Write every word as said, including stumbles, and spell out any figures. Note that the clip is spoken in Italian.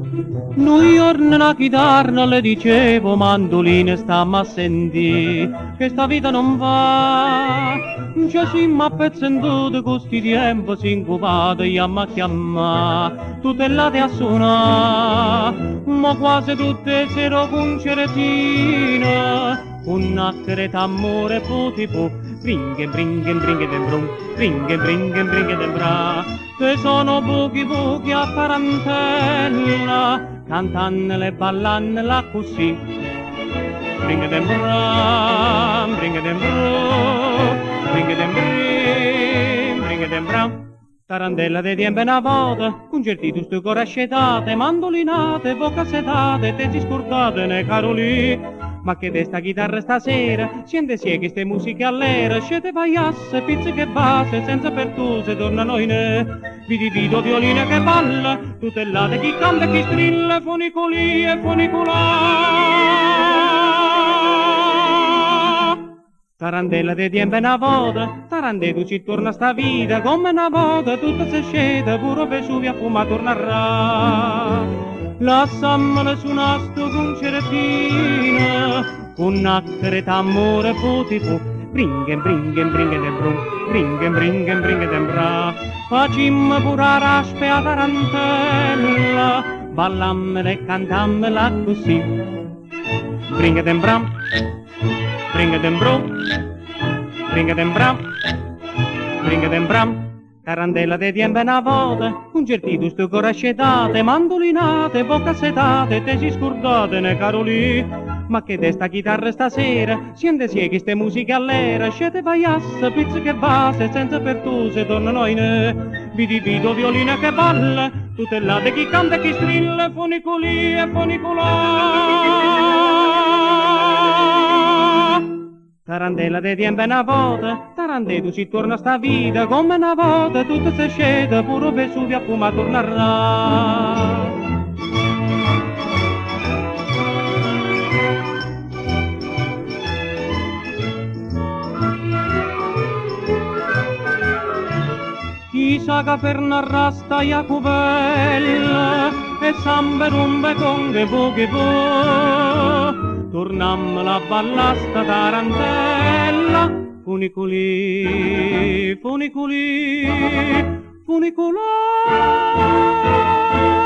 Noi giorni la chitarra le dicevo, mandoline stamma a sentì, che sta vita non va. Ci siamo appezzentuti con sti tempo, si incupate, iamma a chiamà, tutellate a suonare, ma quasi tutte sero concertina. Un nacchere d'amore puti pu, bringhe bringhe bringhe dem brum, bringhe bringhe bringhe dem bra. Te sono buchi buchi a tarantella, cantannele e ballannela così. Bringhe dem bram, bringhe dem brum, bringhe dem brim, bringhe dem bram. Tarantella de tiempo una volta, concertito sto cuore ascetate, mandolinate, bocca setate, te si scordate ne carolì. Ma che testa chitarra stasera, siente sie che ste musiche all'era, scete paiasse, pizze che base, senza pertuse tornano in e. Vi divido violine che balla, tutellate chi canta e chi strilla, fonicoli e funicolà. Tarantella de tiempo una volta, tarantella ci torna sta vita, come una volta tutta se scede, pure Vesuvio a fuma tornerà. Lasciammela su una sto concertina, con nacchere d'amore puti pu, bringhe bringhe bringhe dem brum, bringhe bringhe bringhe dem bra. Facimmo pure a raspe a tarantella, ballammela e cantammela così. Bringhe dem bram, bringhe dem brum, bringhe dem bram, bringhe dem bram. Tarantella de tiempo una volta, concertito sto cuore ascetate, mandolinate, bocca setate, te si scordate ne carolì. Ma che testa chitarra stasera, siente sie che ste musiche all'era, scete paiasse, pizze che base, senza pertuse tornano in e. Vi divido violine che balla, tutellate chi canta e chi strilla, fonicoli e funicolà. Tarantella de tiempo una volta, tarantella ci torna sta vita, come una volta tutto se scede, pure Vesuvio a fuma tornerà. Chissà che per narrare sta Jacubella e samba rumbe con che poche po'. Tornammola a ballare sta tarantella, funicoli, funicoli, funicolà.